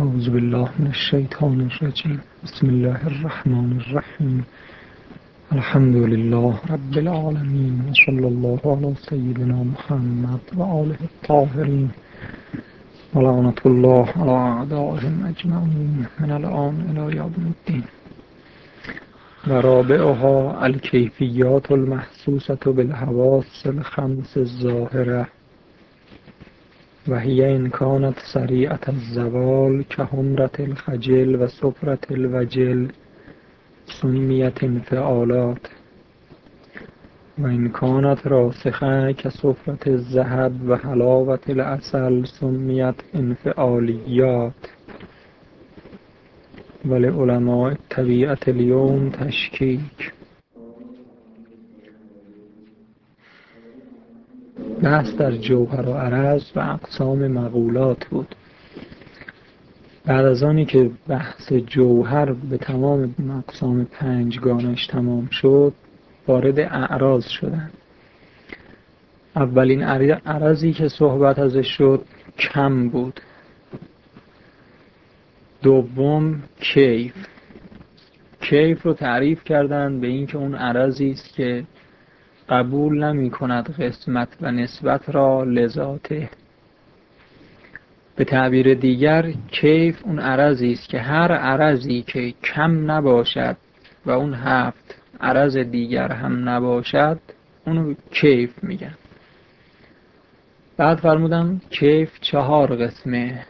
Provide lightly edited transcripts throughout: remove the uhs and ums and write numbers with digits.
أعوذ بالله من الشیطان الرجیم. بسم الله الرحمن الرحیم. الحمد لله رب العالمین و صلی الله علی سیدنا محمد و آله الطاهرین و لعنة الله علی اعدائهم اجمعین من الآن الی یوم الدین. و رابعها الکیفیات المحسوسة بالحواس الخمس الظاهرة و هی ان کانت سریعة الزوال کحمرة الخجل و صفرة الوجل سمیت انفعالات و ان کانت راسخة کصفرة الذهب و حلاوة العسل سمیت انفعالیات. و لعلماء الطبیعة اليوم تشکیک. بحث در جوهر و عرض و اقسام مقولات بود. بعد از آنی که بحث جوهر به تمام اقسام پنجگانش تمام شد، وارد اعراض شدن. اولین عرضی که صحبت ازش شد کم بود. دوم کیف رو تعریف کردن به این که اون عرضی است که قبول نمی کند قسمت و نسبت را لذاته. به تعبیر دیگر کیف اون عرضی است که هر عرضی که کم نباشد و اون هفت عرض دیگر هم نباشد اونو کیف میگن. بعد فرمودم کیف 4 قسمه: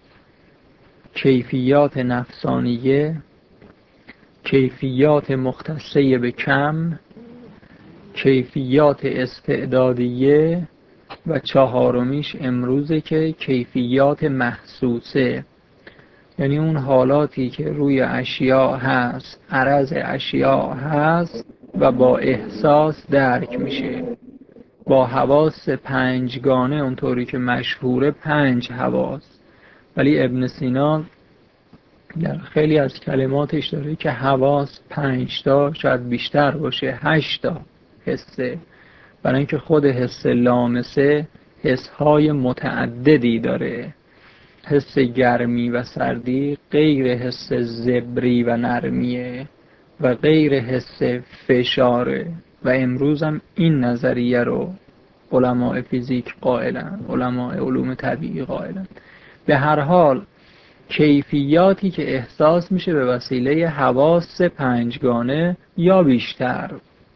کیفیات نفسانیه، کیفیات مختصه به کم، کیفیات استعدادیه و 4میش امروزه که کیفیات محسوسه، یعنی اون حالاتی که روی اشیاء هست، عرض اشیاء هست و با احساس درک میشه، با حواس پنجگانه، اونطوری که مشهوره 5 حواس. ولی ابن سینا در خیلی از کلماتش داره که حواس 5 تا، شاید بیشتر باشه، 8 تا حسه، برای اینکه خود حس لامسه حسهای متعددی داره. حس گرمی و سردی غیر حس زبری و نرمیه و غیر حس فشاره و امروز هم این نظریه رو علماء فیزیک قائلن، علماء علوم طبیعی قائلن. به هر حال کیفیاتی که احساس میشه به وسیله حواس پنجگانه یا بیشتر،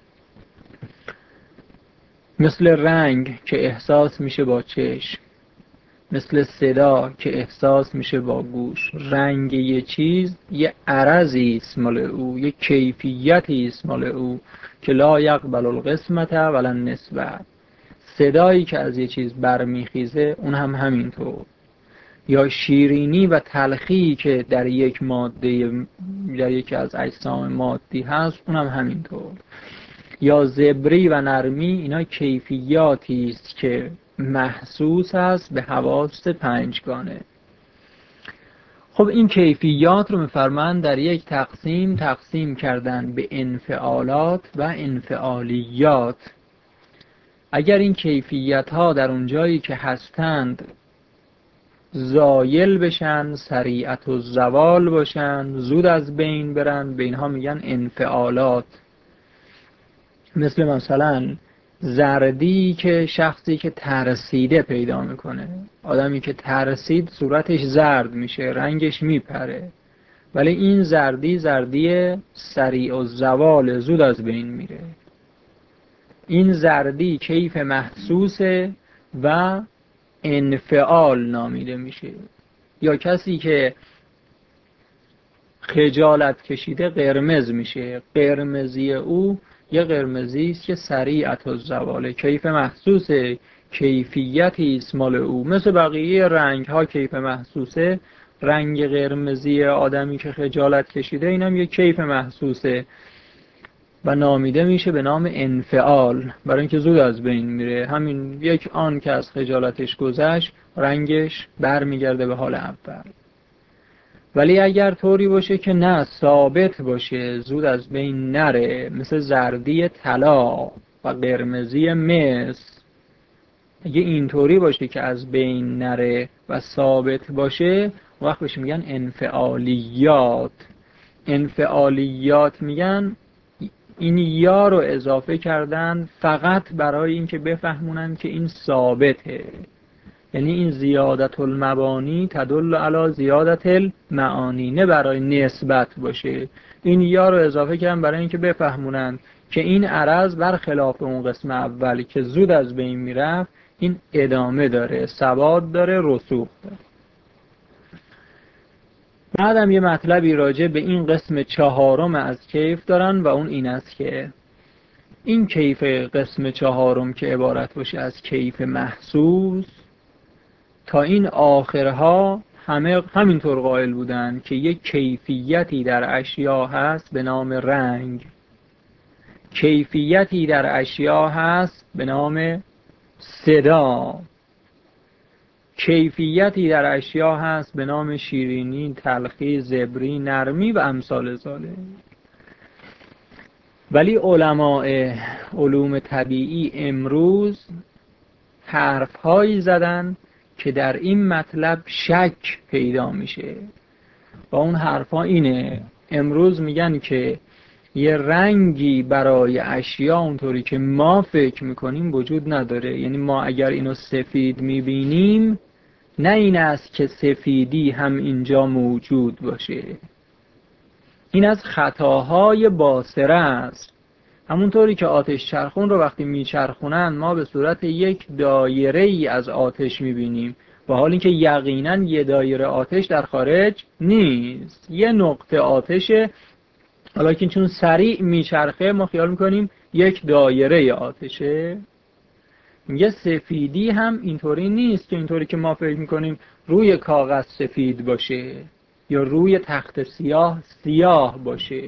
مثل رنگ که احساس میشه با چشم، مثل صدا که احساس میشه با گوش. رنگ یه چیز یه عرضی است مال او، یه کیفیتی است مال او که لا یقبل القسمت ولا النسبه. صدایی که از یه چیز برمیخیزه اون هم همینطور. یا شیرینی و تلخی که در یک ماده، در یکی از اجسام مادی هست، اون هم همینطور. یا زبری و نرمی، اینا کیفیاتی است که محسوس است به حواس پنجگانه. خب این کیفیات رو می‌فرمایند در یک تقسیم کردن به انفعالات و انفعالیات. اگر این کیفیت ها در اون جایی که هستند زایل بشن، سریعت و زوال باشن، زود از بین برن، به اینها میگن انفعالات. مثل مثلا زردی که شخصی که ترسیده پیدا میکنه. آدمی که ترسید صورتش زرد میشه، رنگش میپره، ولی این زردی سریع و زوال، زود از بین میره. این زردی کیف محسوسه و انفعال نامیده میشه. یا کسی که خجالت کشیده قرمز میشه، قرمزی او یه قرمزی است که سریعت الزوال، کیف محسوسه، کیفیتی است مال او. مثل بقیه رنگ ها کیف محسوسه، رنگ قرمزی آدمی که خجالت کشیده اینم یه کیف محسوسه و نامیده میشه به نام انفعال، برای اینکه زود از بین میره. همین یک آن که از خجالتش گذشت رنگش برمیگرده به حال اول. ولی اگر طوری باشه که نه، ثابت باشه، زود از بین نره، مثل زردی طلا و قرمزی مس، اگه اینطوری باشه که از بین نره و ثابت باشه، وقت بهش میگن انفعالیات. انفعالیات میگن این یا رو اضافه کردن فقط برای اینکه بفهمونن که این ثابته، یعنی این زیادت المبانی تدل علی زیادت المعانی، نه برای نسبت باشه. این یا رو اضافه کردن برای اینکه بفهمونن که این عرض برخلاف اون قسم اولی که زود از بین میرفت، این ادامه داره، ثبات داره، رسوخ داره. بعدم یه مطلبی راجع به این قسم چهارم از کیف دارن و اون این است که این کیف قسم چهارم که عبارت باشه از کیف محسوس، تا این آخرها همه همینطور قائل بودن که یک کیفیتی در اشیا هست به نام رنگ، کیفیتی در اشیا هست به نام صدا، کیفیتی در اشیا هست به نام شیرینی، تلخی، زبری، نرمی و امثال ذالک. ولی علماء علوم طبیعی امروز حرفهایی زدن که در این مطلب شک پیدا میشه و اون حرفا اینه. امروز میگن که یه رنگی برای اشیا اونطوری که ما فکر میکنیم وجود نداره، یعنی ما اگر اینو سفید میبینیم نه این است که سفیدی هم اینجا موجود باشه، این از خطاهای باصره است. همونطوری که آتش چرخون رو وقتی میچرخونن ما به صورت یک دایره ای از آتش میبینیم، با حال اینکه یقینا یه دایره آتش در خارج نیست، یه نقطه آتشه، حالا که چون سریع میچرخه ما خیال میکنیم یک دایره آتشه. میگه سفیدی هم اینطوری نیست که اینطوری که ما فکر میکنیم روی کاغذ سفید باشه یا روی تخت سیاه سیاه باشه،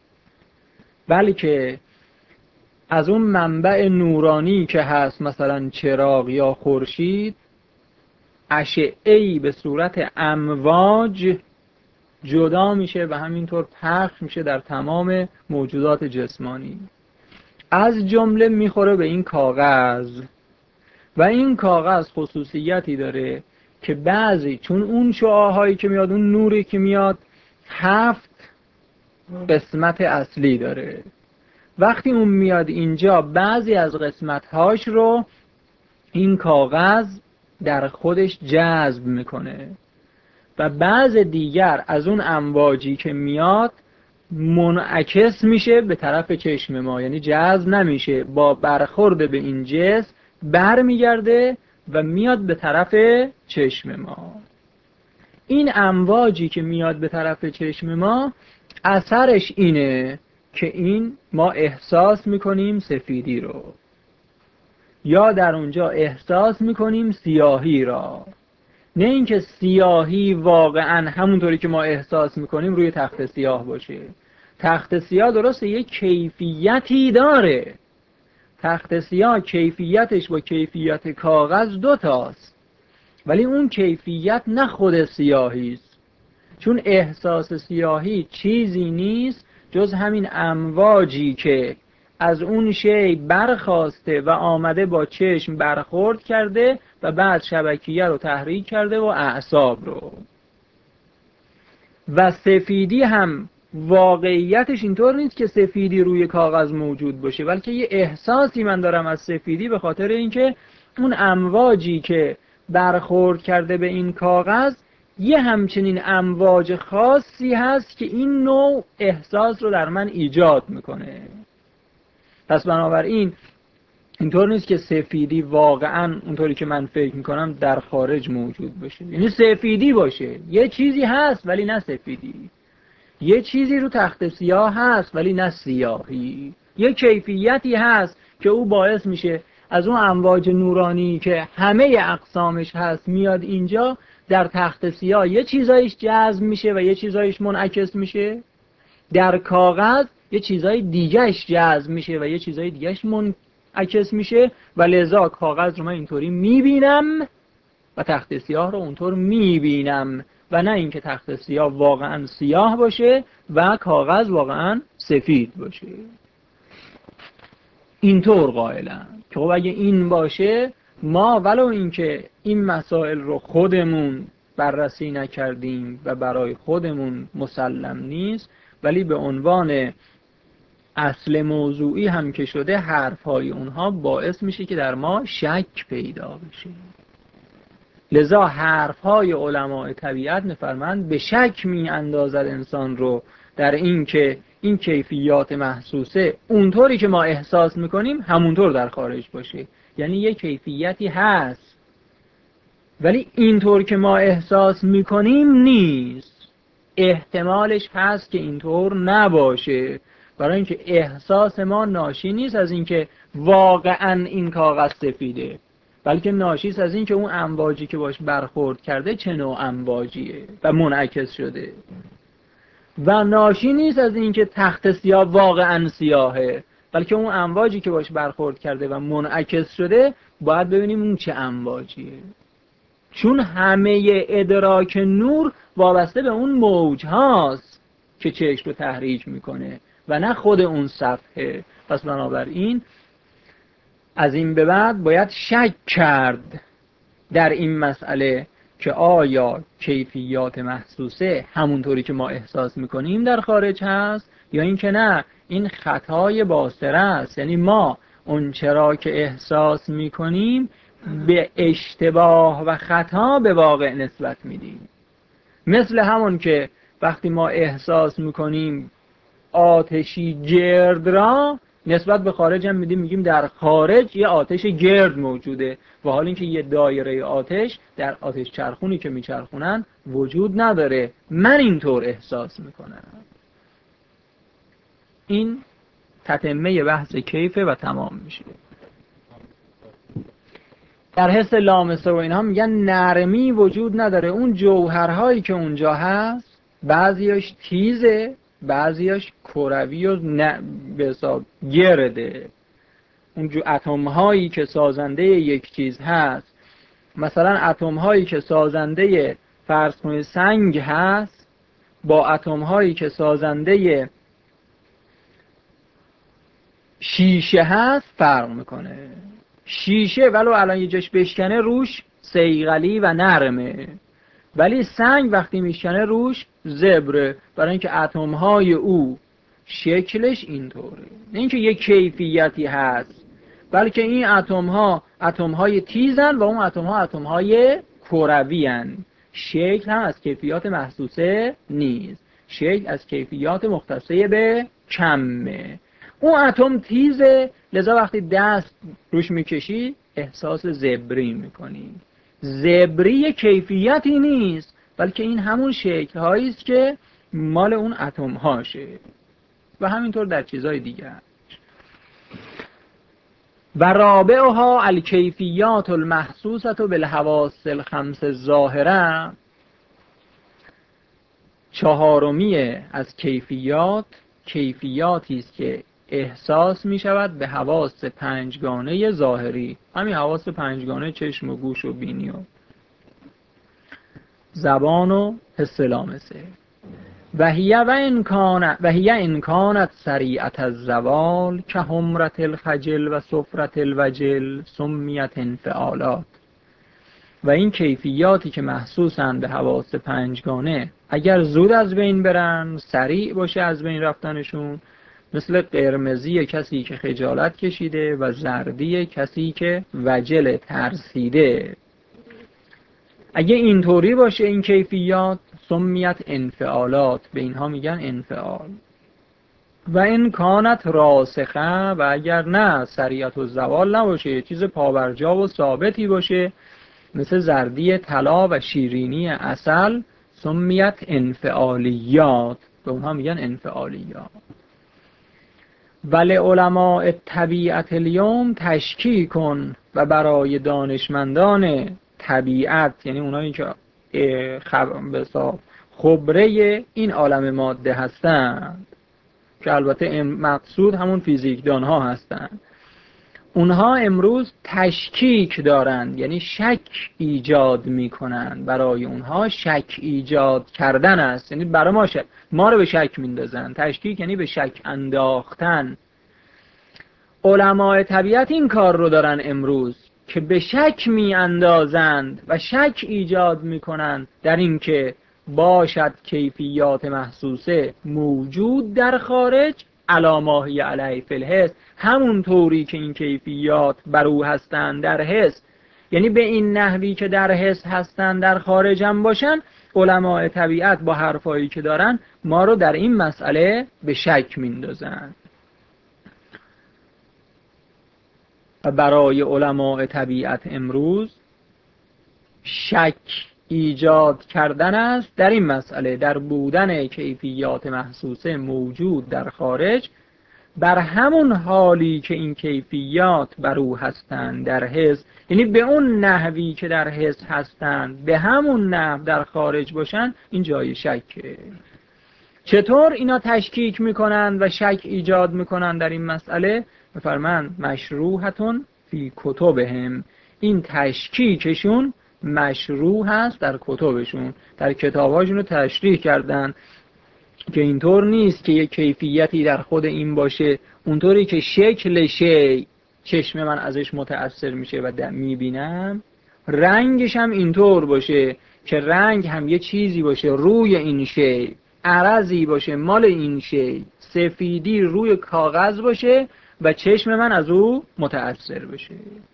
بلکه از اون منبع نورانی که هست مثلا چراغ یا خورشید، اشعه‌ای به صورت امواج جدا میشه و همینطور پخش میشه در تمام موجودات جسمانی، از جمله میخوره به این کاغذ. و این کاغذ خصوصیتی داره که بعضی، چون اون شعاعهایی که میاد، اون نوری که میاد 7 قسمت اصلی داره، وقتی اون میاد اینجا بعضی از قسمت‌هاش رو این کاغذ در خودش جذب میکنه و بعض دیگر از اون امواجی که میاد منعکس میشه به طرف چشم ما، یعنی جذب نمیشه، با برخورد به این جسم برمیگرده و میاد به طرف چشم ما. این امواجی که میاد به طرف چشم ما اثرش اینه که این ما احساس میکنیم سفیدی رو، یا در اونجا احساس میکنیم سیاهی را، نه اینکه سیاهی واقعا همونطوری که ما احساس میکنیم روی تخت سیاه باشه. تخت سیاه درسته یک کیفیتی داره، تخت سیاه کیفیتش با کیفیت کاغذ 2 تاست، ولی اون کیفیت نه خود سیاهی است، چون احساس سیاهی چیزی نیست جز همین امواجی که از اون شی برخاسته و آمده با چشم برخورد کرده و بعد شبکیه رو تحریک کرده و اعصاب رو. و سفیدی هم واقعیتش اینطور نیست که سفیدی روی کاغذ موجود باشه، بلکه یه احساسی من دارم از سفیدی به خاطر اینکه اون امواجی که برخورد کرده به این کاغذ یه همچنین امواج خاصی هست که این نوع احساس رو در من ایجاد میکنه. پس بنابراین اینطور نیست که سفیدی واقعا اونطوری که من فکر میکنم در خارج موجود باشه، یعنی سفیدی باشه، یه چیزی هست ولی نه سفیدی، یه چیزی رو تخت سیاه هست ولی نه سیاهی، یه کیفیتی هست که او باعث میشه از اون امواج نورانی که همه اقسامش هست میاد اینجا، در تخت سیاه یه چیزایش جذب میشه و یه چیزایش منعکس میشه، در کاغذ یه چیزای دیگهش جذب میشه و یه چیزای دیگهش منعکس میشه و لذا کاغذ رو من اینطوری میبینم و تخت سیاه رو اونطور میبینم، و نه اینکه تخت سیاه واقعا سیاه باشه و کاغذ واقعا سفید باشه. اینطور قائلن که خب اگه این باشه ما ولو اینکه این مسائل رو خودمون بررسی نکردیم و برای خودمون مسلم نیست، ولی به عنوان اصل موضوعی هم که شده حرفهای اونها باعث میشه که در ما شک پیدا بشه. لذا حرفهای علماء طبیعت میفرمایند به شک می اندازد انسان رو در این که این کیفیات محسوسه اونطوری که ما احساس میکنیم همونطور در خارج باشه. یعنی یک کیفیتی هست ولی اینطور که ما احساس میکنیم نیست، احتمالش هست که اینطور نباشه، برای اینکه احساس ما ناشی نیست از اینکه واقعا این کاغذ سفیده، بلکه ناشی است از اینکه اون امواجی که باش برخورد کرده چه نوع امواجیه و منعکس شده، و ناشی نیست از اینکه تخت سیاه واقعا سیاهه، بلکه اون امواجی که باش برخورد کرده و منعکس شده باید ببینیم اون چه امواجیه. چون همه ادراک نور وابسته به اون موج هاست که چشم رو تحریک میکنه و نه خود اون صفحه. پس بنابراین از این به بعد باید شک کرد در این مسئله که آیا کیفیات محسوسه همونطوری که ما احساس میکنیم در خارج هست یا اینکه نه، این خطای باصره است. یعنی ما اون چرا که احساس میکنیم به اشتباه و خطا به واقع نسبت میدیم. مثل همون که وقتی ما احساس میکنیم آتشی گرد را نسبت به خارج هم میگیم در خارج یه آتش گرد موجوده، و حال اینکه یه دایره آتش در آتش چرخونی که میچرخونن وجود نداره، من اینطور احساس میکنم. این تتمه بحث کیفه و تمام میشه. در حس لامسه و اینها میگن نرمی وجود نداره. اون جوهرهایی که اونجا هست بعضیاش تیزه، بعضیاش کروی و به حساب گرده. اون اتم هایی که سازنده یک چیز هست، مثلا اتم هایی که سازنده فرض کنید سنگ هست با اتم هایی که سازنده شیشه هست فرق میکنه. شیشه ولو الان یه جاش بشکنه روش صیقلی و نرمه، ولی سنگ وقتی میشکنه روش زبره، برای اینکه اتم های او شکلش اینطوره. نه اینکه یک کیفیتی هست، بلکه این اتم های تیزن و اون اتم های کروی هن. شکل هم از کیفیات محسوسه نیست، شکل از کیفیات مختصه به کمه. اون اتم تیزه، لذا وقتی دست روش میکشی احساس زبری میکنی. زبری کیفیتی نیست، بلکه این همون شکل هایی است که مال اون اتم هاشه، و همینطور در چیزهای دیگه. و رابعها الکیفیات المحسوسه بالحواس الخمس الظاهره. چهارمی از کیفیاتی است که احساس می شود به حواس پنجگانه ظاهری، همین حواس پنجگانه چشم و گوش و بینی و زبان و حس لامسه. و هی ان کانت سریعة الزوال که حمرة الخجل و صفرة الوجل سمیت انفعالات. و این کیفیاتی که محسوسند به حواس پنجگانه اگر زود از بین برن، سریع باشه از بین رفتنشون، مثل قرمزی کسی که خجالت کشیده و زردی کسی که وجل ترسیده، اگه اینطوری باشه این کیفیات سمیت انفعالات، به اینها میگن انفعال. و این کانت راسخه، و اگر نه سریعت و زوال نباشه، چیز پابرجا و ثابتی باشه مثل زردی طلا و شیرینی عسل، سمیت انفعالیات، به اونها میگن انفعالیات. ولی علماء طبیعت الیوم تشکیک کن، و برای دانشمندان طبیعت، یعنی اونایی که خبره این عالم ماده هستند، که البته مقصود همون فیزیکدان ها هستند، اونها امروز تشکیک دارند، یعنی شک ایجاد میکنند. برای اونها شک ایجاد کردن است، یعنی برای ما رو به شک میندازن. تشکیک یعنی به شک انداختن. علماء طبیعت این کار رو دارن امروز، که به شک می اندازند و شک ایجاد می کنند در این که باشد کیفیات محسوسه موجود در خارج علی ما هی علیه فی الحس، همون طوری که این کیفیات بر او هستند در حس، یعنی به این نحوی که در حس هستند در خارج هم باشن. علماء طبیعت با حرفایی که دارن ما رو در این مسئله به شک میندازن. و برای علماء طبیعت امروز شک ایجاد کردن است در این مسئله، در بودن کیفیات محسوسه موجود در خارج بر همون حالی که این کیفیات بر او هستند در حس، یعنی به اون نحوی که در حس هستند به همون نحو در خارج باشن، این جای شکه. چطور اینا تشکیک میکنن و شک ایجاد میکنن در این مسئله؟ میفرمند مشروحتون فی کتبهم، این تشکیکشون مشروع هست در کتبشون، در کتاباشون رو تشریح کردن که اینطور نیست که یک کیفیتی در خود این باشه اونطوری که شکل شی چشم من ازش متأثر میشه و میبینم، رنگش هم اینطور باشه که رنگ هم یه چیزی باشه روی این شی، عرضی باشه مال این شی، سفیدی روی کاغذ باشه و چشم من از او متأثر بشه.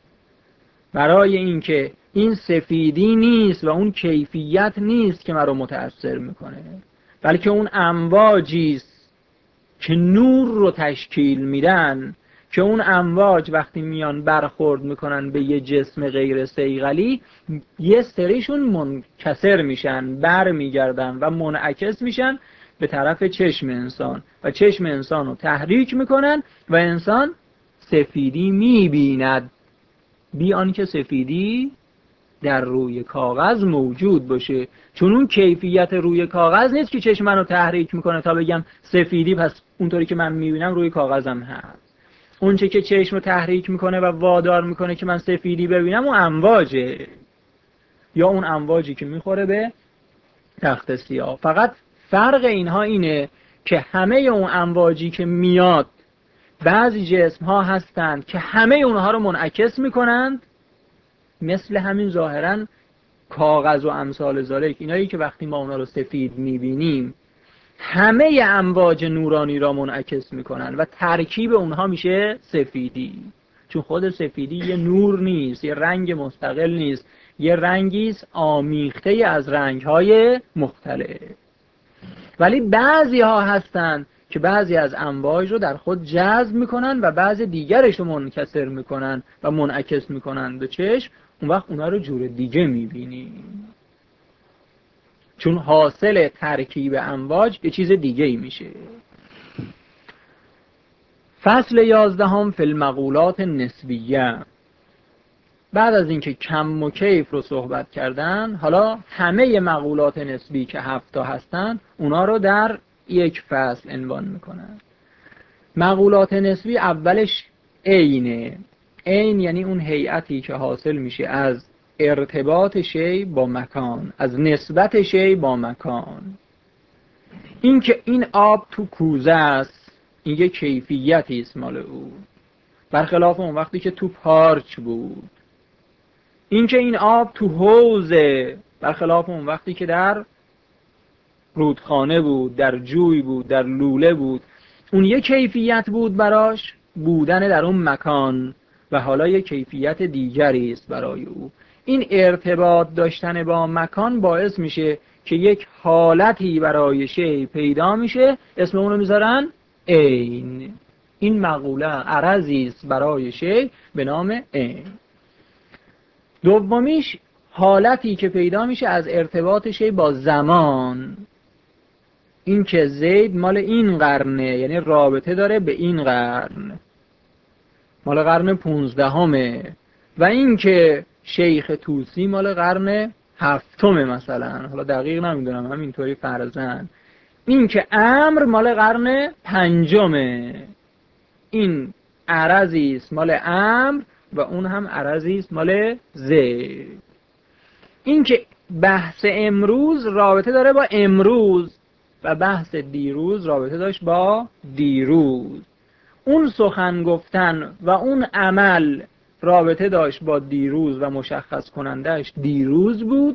برای اینکه این سفیدی نیست و اون کیفیت نیست که من رو متأثر میکنه، بلکه اون امواجی است که نور رو تشکیل میدن، که اون امواج وقتی میان برخورد میکنن به یه جسم غیر صیقلی، یه سریشون منکسر میشن، بر میگردن و منعکس میشن به طرف چشم انسان و چشم انسان رو تحریک میکنن و انسان سفیدی میبیند، بی آنکه سفیدی در روی کاغذ موجود باشه. چون اون کیفیت روی کاغذ نیست که چشم منو تحریک میکنه تا بگم سفیدی، پس اونطوری که من میبینم روی کاغذم هست. اون چه که چشم رو تحریک میکنه و وادار میکنه که من سفیدی ببینم اون امواجه، یا اون امواجی که میخوره به تخت سیاه. فقط فرق اینها اینه که همه اون امواجی که میاد، بعضی جسم ها هستند که همه اونها رو منعکس میکنند، مثل همین ظاهرا کاغذ و امثال ذالک، اینایی که وقتی ما اونا رو سفید میبینیم همه امواج نورانی را منعکس میکنن و ترکیب اونها میشه سفیدی. چون خود سفیدی یه نور نیست، یه رنگ مستقل نیست، یه رنگیست آمیخته از رنگهای مختلف. ولی بعضی ها هستن که بعضی از امواج رو در خود جذب میکنن و بعضی دیگرش رو منکسر میکنن و منعکس میکنن به چشم، اون وقت اونا رو جور دیگه میبینیم، چون حاصل ترکیب امواج یه چیز دیگه ای میشه. فصل 11 فی المقولات نسبیه. بعد از اینکه کم و کیف رو صحبت کردن، حالا همه مقولات نسبی که 7 هستن اونا رو در یک فصل عنوان میکنن. مقولات نسبی اولش عینه. عین یعنی اون هیئتی که حاصل میشه از ارتباط شی با مکان، از نسبت شی با مکان. این که این آب تو کوزه است، این یه کیفیتی است مال او، برخلاف اون وقتی که تو پارچ بود. این که این آب تو حوضه، برخلاف اون وقتی که در رودخانه بود، در جوی بود، در لوله بود. اون یه کیفیت بود براش، بودن در اون مکان، و حالا یه کیفیت دیگری است برای او. این ارتباط داشتن با مکان باعث میشه که یک حالتی برای شی پیدا میشه، اسم اونو میذارن عین. این مقوله عرضی است برای شی به نام عین. دومیش حالتی که پیدا میشه از ارتباط شی با زمان. این که زید مال این قرنه، یعنی رابطه داره به این قرن، مال قرن 15، و این که شیخ طوسی مال قرن 7 مثلا، حالا دقیق نمیدونم، همینطوری فرضاً. این که امر مال قرن 5، این عرضی است مال امر و اون هم عرضی است مال زید. این که بحث امروز رابطه داره با امروز و بحث دیروز رابطه داشت با دیروز. اون سخن گفتن و اون عمل رابطه داشت با دیروز و مشخص کنندهش دیروز بود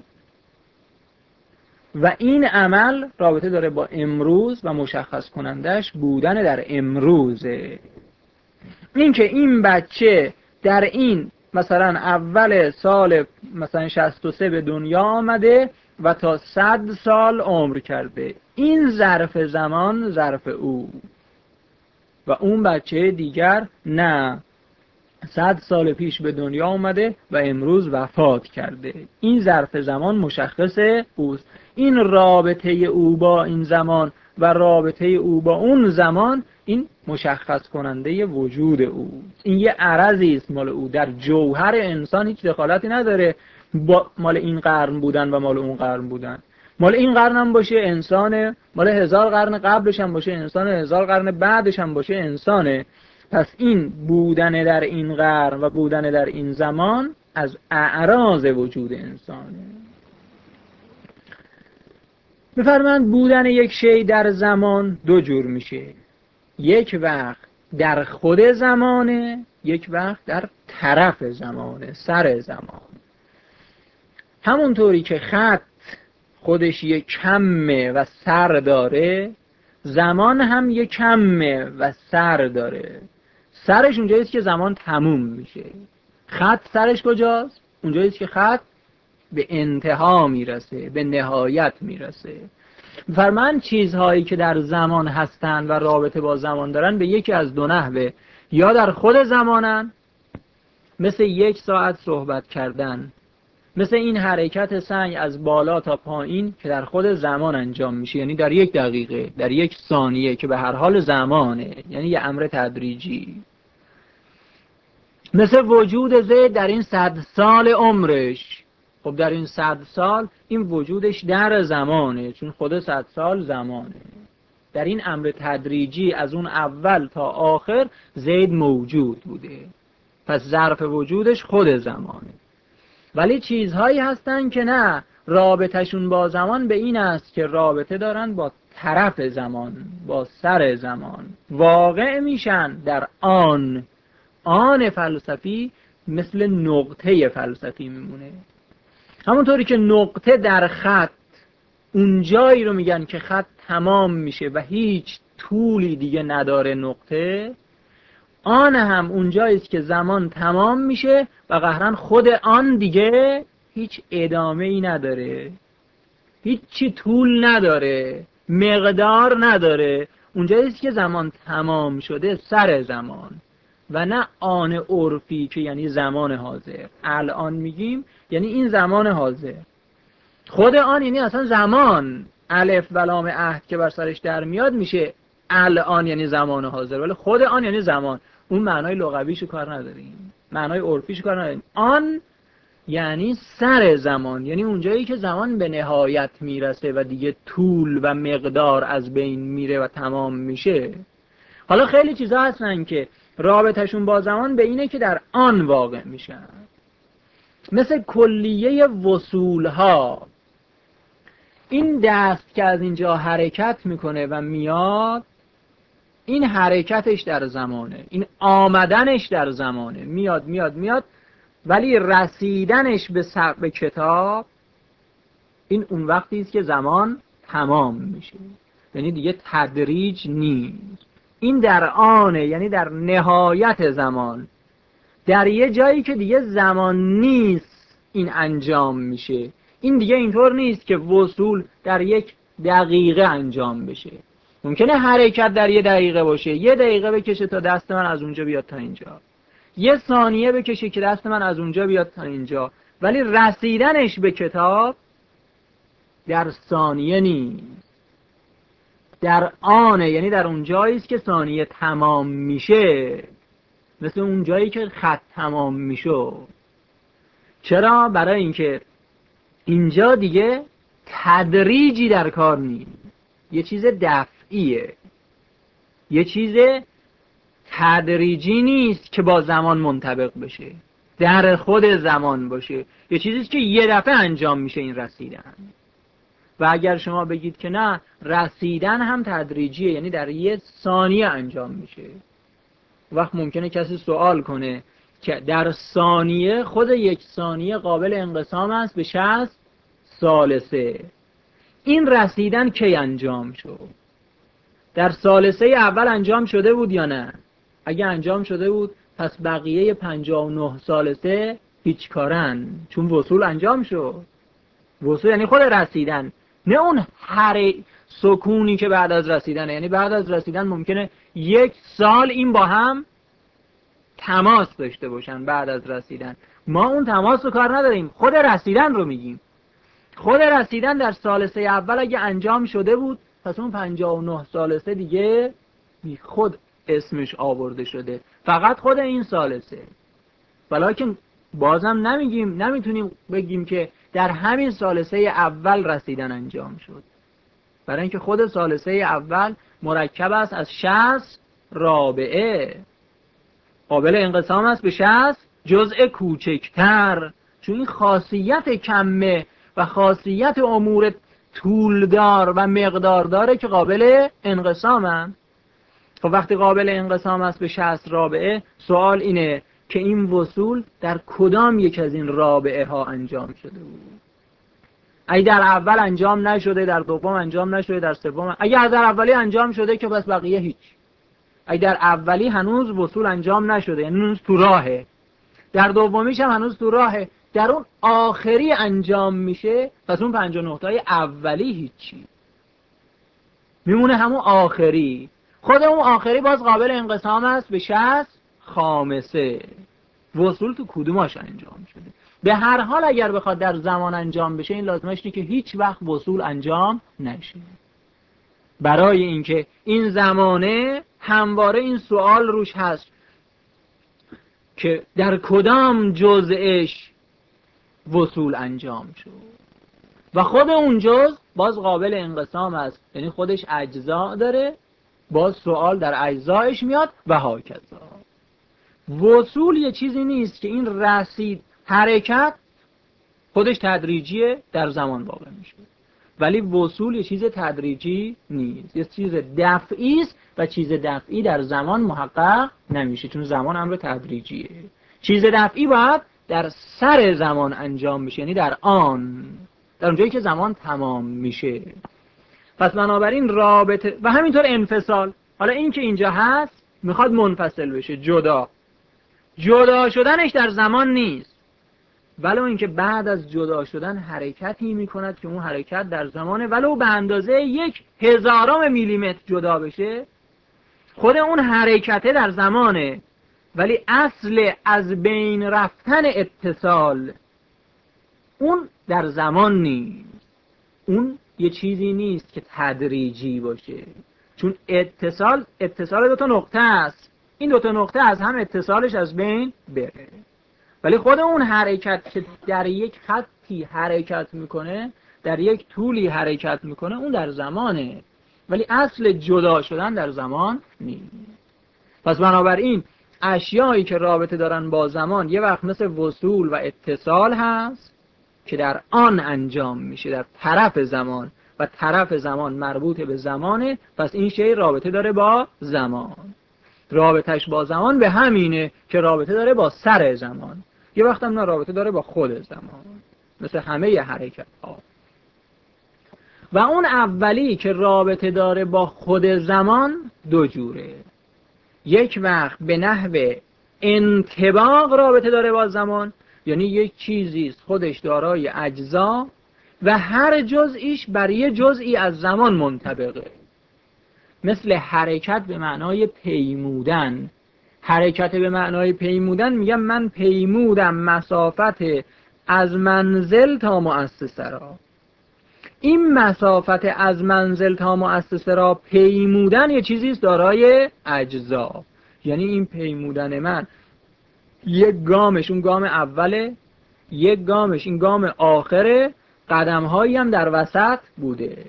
و این عمل رابطه داره با امروز و مشخص کنندهش بودن در امروزه. این که این بچه در این مثلا اول سال مثلا 63 به دنیا آمده و تا 100 سال عمر کرده، این ظرف زمان ظرف او و اون بچه دیگر نه، 100 سال پیش به دنیا آمده و امروز وفات کرده، این ظرف زمان مشخص اوست. این رابطه او با این زمان و رابطه او با اون زمان این مشخص کننده وجود او، این یه عرضی است مال او، در جوهر انسان هیچ دخالتی نداره با مال این قرن بودن و مال اون قرن بودن. مال این قرن هم باشه انسانه، مال 1000 قرن قبلش هم باشه انسانه، 1000 قرن بعدش هم باشه انسانه. پس این بودن در این قرن و بودن در این زمان از اعراض وجود انسانه. بفرمایند بودن یک شی در زمان دو جور میشه، یک وقت در خود زمانه، یک وقت در طرف زمانه، سر زمان. همونطوری که خط خودش یک کمه و سر داره، زمان هم یک کمه و سر داره. سرش اونجاییست که زمان تموم میشه. خط سرش کجاست؟ اونجاییست که خط به انتها میرسه، به نهایت میرسه. فرمان چیزهایی که در زمان هستن و رابطه با زمان دارن به یکی از دو نحوه، یا در خود زمانن، مثل 1 ساعت صحبت کردن، مثل این حرکت سنگ از بالا تا پایین که در خود زمان انجام میشه، یعنی در 1 دقیقه، در 1 ثانیه که به هر حال زمانه، یعنی یه امر تدریجی. مثل وجود زید در این 100 سال عمرش، خب در این 100 سال این وجودش در زمانه، چون خود 100 سال زمانه. در این امر تدریجی از اون اول تا آخر زید موجود بوده، پس ظرف وجودش خود زمانه. ولی چیزهایی هستن که نه، رابطهشون با زمان به این است که رابطه دارن با طرف زمان، با سر زمان، واقع میشن در آن فلسفی مثل نقطه فلسفی میمونه. همونطوری که نقطه در خط اون جایی رو میگن که خط تمام میشه و هیچ طولی دیگه نداره نقطه، آن هم اون جاییست که زمان تمام میشه و قهرن خود آن دیگه هیچ ادامه ای نداره، هیچی طول نداره، مقدار نداره. اون جاییست که زمان تمام شده، سر زمان، و نه آن عرفی که یعنی زمان حاضر. الان میگیم یعنی این زمان حاضر. خود آن یعنی اصلا زمان، الف و لام عهد که بر سرش در میاد میشه الان یعنی زمان حاضر، ولی خود آن یعنی زمان. اون معنای لغویشو کار نداریم، معنای عرفیشو کار نداریم. آن یعنی سر زمان، یعنی اونجایی که زمان به نهایت میرسه و دیگه طول و مقدار از بین میره و تمام میشه. حالا خیلی چیزا هستن که رابطهشون با زمان به اینه که در آن واقع میشن، مثل کلیه وصولها. این دست که از اینجا حرکت میکنه و میاد، این حرکتش در زمانه، این آمدنش در زمانه، میاد میاد میاد، ولی رسیدنش به سقف کتاب این اون وقتی است که زمان تمام میشه، یعنی دیگه تدریج نیست. این در آنه، یعنی در نهایت زمان، در یه جایی که دیگه زمان نیست این انجام میشه. این دیگه اینطور نیست که وصول در 1 دقیقه انجام بشه. ممکنه حرکت در 1 دقیقه باشه، 1 دقیقه بکشه تا دست من از اونجا بیاد تا اینجا، 1 ثانیه بکشه که دست من از اونجا بیاد تا اینجا، ولی رسیدنش به کتاب در ثانیه نیست، در آنه، یعنی در اون جاییست که ثانیه تمام میشه، مثل اون جایی که خط تمام میشه. چرا؟ برای اینکه اینجا دیگه تدریجی در کار نیست، یه چیز دفعیه، یه چیز تدریجی نیست که با زمان منطبق بشه، در خود زمان باشه، یه چیزیست که یه دفعه انجام میشه این رسیدن. و اگر شما بگید که نه، رسیدن هم تدریجیه، یعنی در 1 ثانیه انجام میشه، وقت ممکنه کسی سوال کنه که در ثانیه، خود یک ثانیه قابل انقسام است به 60 ثالثه. این رسیدن کی انجام شد؟ در ثالثه اول انجام شده بود یا نه؟ اگه انجام شده بود پس بقیه 59 ثالثه هیچ کارن، چون وصول انجام شد. وصول یعنی خود رسیدن، نه اون هر سکونی که بعد از رسیدن. یعنی بعد از رسیدن ممکنه 1 سال این با هم تماس داشته باشن. بعد از رسیدن ما اون تماس رو کار نداریم، خود رسیدن رو میگیم. خود رسیدن در ثالثه اول اگه انجام شده بود پس اون 59 ثالثه دیگه بی خود اسمش آورده شده، فقط خود این ثالثه. ولیکن بازم نمیتونیم بگیم که در همین ثالثه اول رسیدن انجام شد، برای اینکه خود ثالثه اول مرکب است از 60 رابعه، قابل انقسام است به 60 جزء کوچکتر، چون این خاصیت کمه و خاصیت امور طولدار و مقدار داره که قابل انقسام هم. خب وقتی قابل انقسام است به 60 رابعه، سوال اینه که این وصول در کدام یک از این رابعه ها انجام شده بود؟ اگه در اول انجام نشده، در دوم انجام نشده، در سوم، اگه در اولی انجام شده که بس بقیه هیچ. اگه در اولی هنوز وصول انجام نشده، یعنی هنوز تو راهه، در دومیش هم هنوز تو راهه، در اون آخری انجام میشه، پس اون 59 تای اولی هیچی، میمونه همون آخری. خود اون آخری باز قابل انقسام است به 60 خامسه. وصول تو کدوماش انجام شده؟ به هر حال اگر بخواد در زمان انجام بشه، این لازمش اینه که هیچ وقت وصول انجام نشه. برای اینکه این زمانه همواره این سوال روش هست که در کدام جزءش وصول انجام شد و خود اون جزء باز قابل انقسام است، یعنی خودش اجزا داره، باز سوال در اجزایش میاد و هاکذا. وصول یه چیزی نیست که این رسید حرکت خودش تدریجیه در زمان واقع میشه، ولی وصول یه چیز تدریجی نیست، یه چیز دفعی است و چیز دفعی در زمان محقق نمیشه، چون زمان امر تدریجیه. چیز دفعی باید در سر زمان انجام بشه، یعنی در اونجایی که زمان تمام میشه. پس بنابراین رابطه و همینطور انفصال، حالا این که اینجا هست میخواد منفصل بشه، جدا شدنش در زمان نیست، ولو اینکه بعد از جدا شدن حرکتی میکند که اون حرکت در زمانه، ولو به اندازه 1/1000 میلیمتر جدا بشه، خود اون حرکته در زمانه، ولی اصل از بین رفتن اتصال اون در زمان نیست. اون یه چیزی نیست که تدریجی باشه، چون اتصال 2 نقطه است، این 2 نقطه از هم اتصالش از بین بره. ولی خود اون حرکت که در یک خطی حرکت میکنه، در یک طولی حرکت میکنه، اون در زمانه، ولی اصل جدا شدن در زمان نیست. پس بنابراین اشیایی که رابطه دارن با زمان یه وقت مثل وصول و اتصال هست که در آن انجام میشه، در طرف زمان، و طرف زمان مربوط به زمانه، پس این شی رابطه داره با زمان. رابطش با زمان به همینه که رابطه داره با سر زمان، یه وقت هم رابطه داره با خود زمان، مثل همه حرکت ها. و اون اولی که رابطه داره با خود زمان 2 جوره. یک وقت به نحو انطباق رابطه داره با زمان، یعنی یک چیزی خودش دارای اجزا و هر جزئیش بر یه جزئی از زمان منطبقه، مثل حرکت به معنای پیمودن. حرکت به معنای پیمودن، میگم من پیمودم مسافت از منزل تا مؤسسه را. این مسافت از منزل تا مؤسسه را پیمودن یه چیزی است دارای اجزا، یعنی این پیمودن من یک گامش اون گام اوله، یک گامش این گام آخره، قدم‌هایی هم در وسط بوده.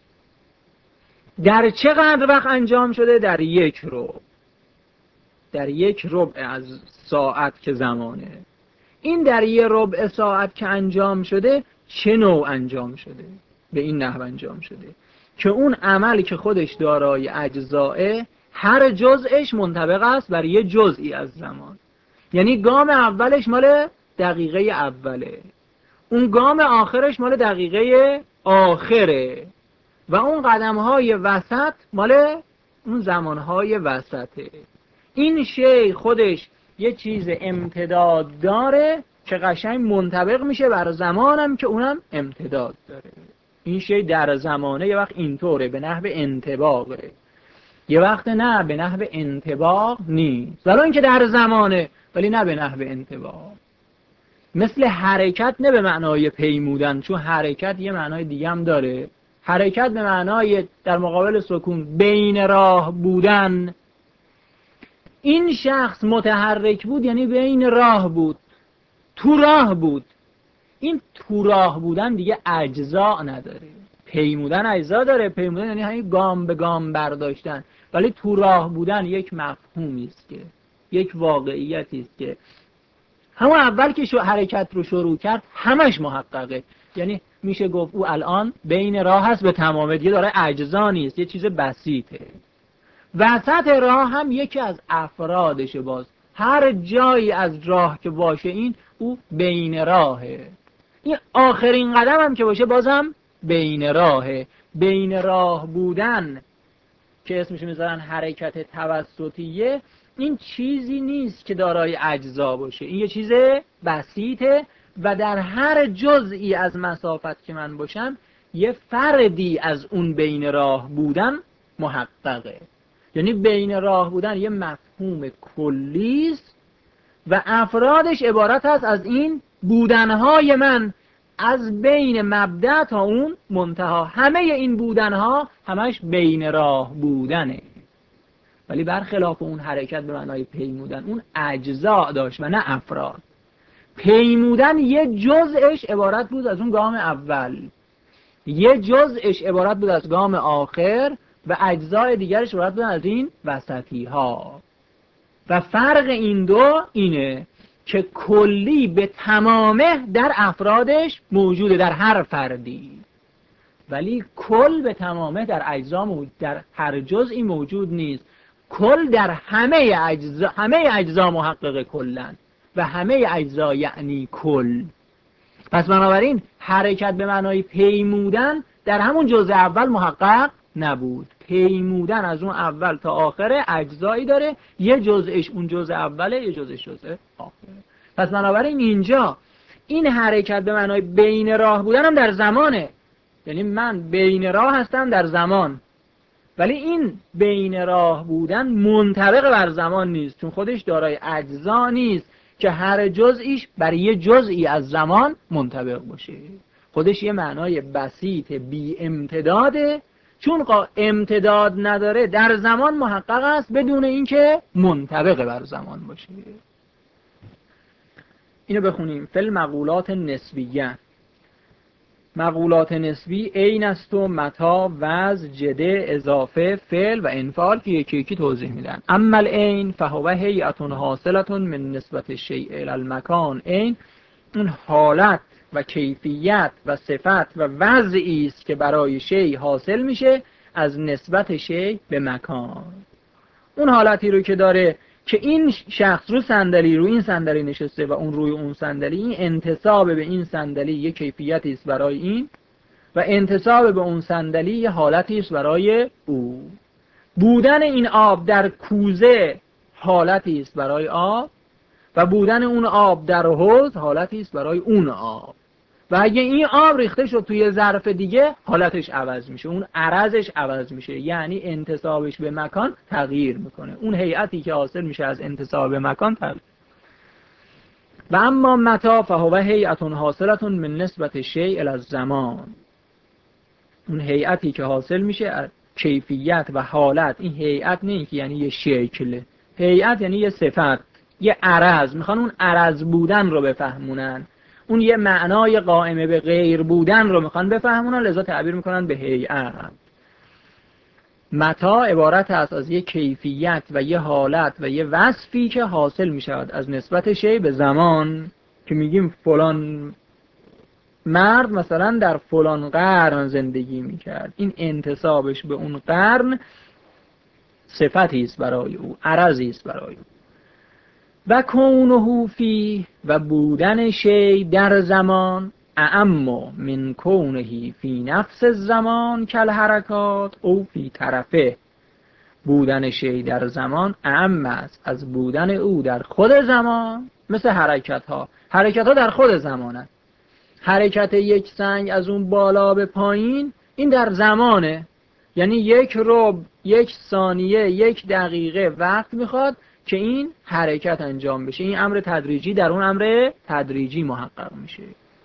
در چقدر وقت انجام شده؟ در 1 ربع. در 1 ربع از ساعت که زمانه. این در 1 ربع ساعت که انجام شده چه نوع انجام شده؟ به این نحو انجام شده که اون عملی که خودش دارای اجزاه، هر جزءش منطبق است بر یه جزئی از زمان. یعنی گام اولش مال دقیقه اوله، اون گام آخرش مال دقیقه آخره و اون قدم‌های وسط مال اون زمان‌های وسطه. این شی خودش یه چیز امتداد داره که قشنگ منطبق میشه بر زمانم که اونم امتداد داره. این شی در زمانه یه وقت اینطوره به نحو انطباقه، یه وقت نه به نحو انطباق نیست، ولی اینکه در زمانه ولی نه به نحو انطباق. مثل حرکت نه به معنای پیمودن، چون حرکت یه معنای دیگه هم داره. حرکت به معنای در مقابل سکون بین راه بودن. این شخص متحرک بود یعنی بین راه بود، تو راه بود. این تو راه بودن دیگه اجزا نداره. پیمودن اجزا داره، پیمودن یعنی همین گام به گام برداشتن، ولی تو راه بودن یک مفهومی است که یک واقعیتی است که همون اول که حرکت رو شروع کرد همش محققه. یعنی میشه گفت او الان بین راه هست به تمامه، دیگه داره اجزا نیست، یه چیز بسیطه. وسط راه هم یکی از افرادشه. باز هر جایی از راه که باشه این او بین راهه. این آخرین قدم هم که باشه بازم بین راهه. بین راه بودن که اسمش میذارن حرکت توسطیه، این چیزی نیست که دارای اجزا باشه، این یه چیز بسیطه و در هر جزئی از مسافت که من باشم یه فردی از اون بین راه بودن محققه. یعنی بین راه بودن یه مفهوم کلی است و افرادش عبارت است از این بودنهای من از بین مبدأ تا اون منتها. همه این بودنها همش بین راه بودنه، ولی برخلاف اون حرکت به معنای پیمودن اون اجزا داشت و نه افراد. پیمودن یه جزءش عبارت بود از اون گام اول، یه جزءش عبارت بود از گام آخر و اجزای دیگرش عبارت بود از این وسطی ها. و فرق این دو اینه که کلی به تمامه در افرادش موجوده، در هر فردی، ولی کل به تمامه در اجزا در هر جزئی موجود نیست. کل در همه اجزا محقق کلن و همه اجزا یعنی کل. پس بنابراین حرکت به معنای پیمودن در همون جزء اول محقق نبود. پیمودن از اون اول تا آخره اجزایی داره، یه جزءش اون جزء اوله، یه جزءش جزء آخره. پس بنابراین اینجا این حرکت به معنای بین راه بودن هم در زمانه، یعنی من بین راه هستم در زمان، ولی این بین راه بودن منطبق بر زمان نیست، چون خودش دارای اجزا نیست که هر جزئیش بر یه جزئی از زمان منطبق باشه. خودش یه معنای بسیط بی امتداده، چون امتداد نداره در زمان محقق است بدون اینکه منطبق بر زمان باشه. اینو بخونیم. فی المقولات نسبیه، مقولات نسبی عین است و متا، وضع، جده، اضافه، فعل و انفعال که یکی یکی توضیح میدن. اما العین فهو هیئت حاصلة من نسبت الشیء الی المکان. عین اون حالت و کیفیت و صفت و وضعی است که برای شی حاصل میشه از نسبت شی به مکان. اون حالتی رو که داره که این شخص رو صندلی، رو این صندلی نشسته و اون روی اون صندلی، این انتساب به این صندلی یه کیفیتی است برای این و انتساب به اون صندلی یه حالتی است برای او. بودن این آب در کوزه حالتی است برای آب و بودن اون آب در حوض حالتی است برای اون آب. و اگه این آب ریخته شد توی ظرف دیگه حالتش عوض میشه، اون عرضش عوض میشه، یعنی انتسابش به مکان تغییر میکنه. اون هیئتی که حاصل میشه از انتساب به مکان تغییر. و اما متا فهو هیئت حاصلة من نسبت الشیء الی الزمان. اون هیئتی که حاصل میشه از کیفیت و حالت. این هیئت نه که یعنی یه شکل، هیئت یعنی یه صفت، یه عرض. میخوان اون عرض بودن رو بفهمونن، اون یه معنای قائمه به غیر بودن رو میخوان بفهمونن، لذا تعبیر میکنن به هیئت. متا عبارت است از یه کیفیت و یه حالت و یه وصفی که حاصل میشود از نسبت شی به زمان، که میگیم فلان مرد مثلا در فلان قرن زندگی میکرد. این انتسابش به اون قرن صفتی است برای او، عرضی است برای او. و کونه فی و بودن شی در زمان اعم من کونه فی نفس الزمان کل حرکات او فی طرفه. بودن شی در زمان اعم است از بودن او در خود زمان، مثل حرکت ها. حرکت ها در خود زمانه. حرکت یک سنگ از اون بالا به پایین این در زمانه، یعنی یک ربع، یک ثانیه، یک دقیقه وقت میخواد که این حرکت انجام بشه. این امر تدریجی در اون امر تدریجی محقق میشه.